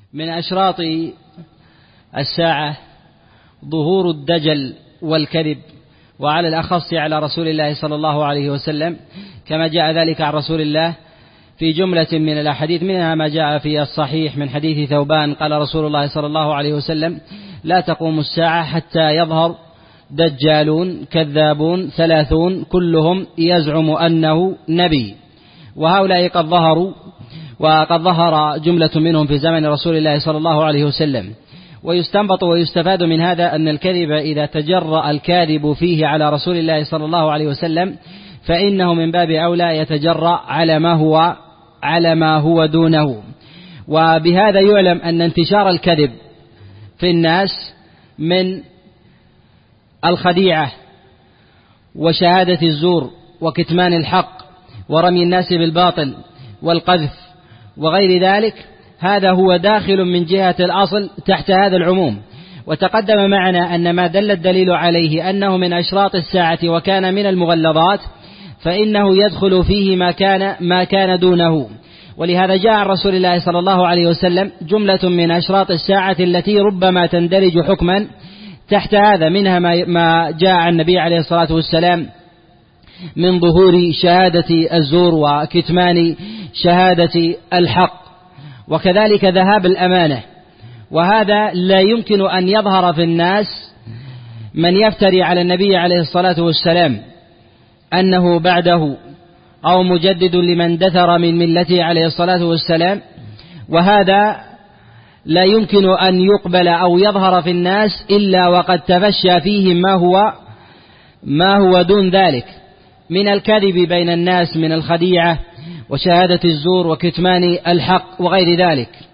من أشراط الساعة ظهور الدجل والكذب، وعلى الأخص على رسول الله صلى الله عليه وسلم، كما جاء ذلك عن رسول الله في جملة من الأحاديث، منها ما جاء في الصحيح من حديث ثوبان قال رسول الله صلى الله عليه وسلم: لا تقوم الساعة حتى يظهر دجالون كذابون 30 كلهم يزعم أنه نبي. وهؤلاء قد ظهروا، وقد ظهر جملة منهم في زمن رسول الله صلى الله عليه وسلم. ويستنبط ويستفاد من هذا أن الكذب إذا تجرأ الكاذب فيه على رسول الله صلى الله عليه وسلم فإنه من باب أولى يتجرأ على ما هو دونه. وبهذا يعلم أن انتشار الكذب في الناس من الخديعة وشهادة الزور وكتمان الحق ورمي الناس بالباطل والقذف وغير ذلك، هذا هو داخل من جهة الأصل تحت هذا العموم. وتقدم معنا أن ما دل الدليل عليه أنه من أشراط الساعة وكان من المغلظات، فإنه يدخل فيه ما كان دونه. ولهذا جاء عن رسول الله صلى الله عليه وسلم جملة من أشراط الساعة التي ربما تندرج حكما تحت هذا، منها ما جاء عن النبي عليه الصلاة والسلام من ظهور شهادة الزور وكتمان شهادة الحق، وكذلك ذهاب الأمانة. وهذا لا يمكن أن يظهر في الناس من يفتري على النبي عليه الصلاة والسلام أنه بعده أو مجدد لمن دثر من ملته عليه الصلاة والسلام، وهذا لا يمكن أن يقبل أو يظهر في الناس إلا وقد تفشى فيهم ما هو دون ذلك من الكذب بين الناس، من الخديعة وشهادة الزور وكتمان الحق وغير ذلك.